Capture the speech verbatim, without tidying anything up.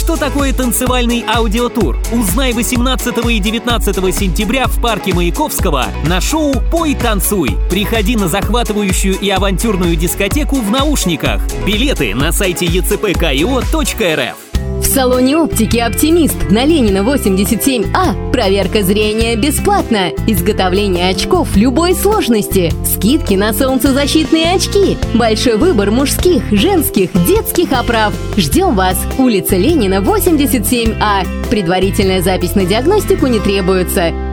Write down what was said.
Что такое танцевальный аудиотур? Узнай восемнадцатого и девятнадцатого сентября в парке Маяковского на шоу «Пой, танцуй». Приходи на захватывающую и авантюрную дискотеку в наушниках. Билеты на сайте е цэ пэ ка и о точка эр эф. В салоне оптики «Оптимист» на Ленина восемьдесят семь А проверка зрения бесплатна. Изготовление очков любой сложности. Скидки на солнцезащитные очки. Большой выбор мужских, женских, детских оправ. Ждем вас. Улица Ленина восемьдесят семь А. Предварительная запись на диагностику не требуется.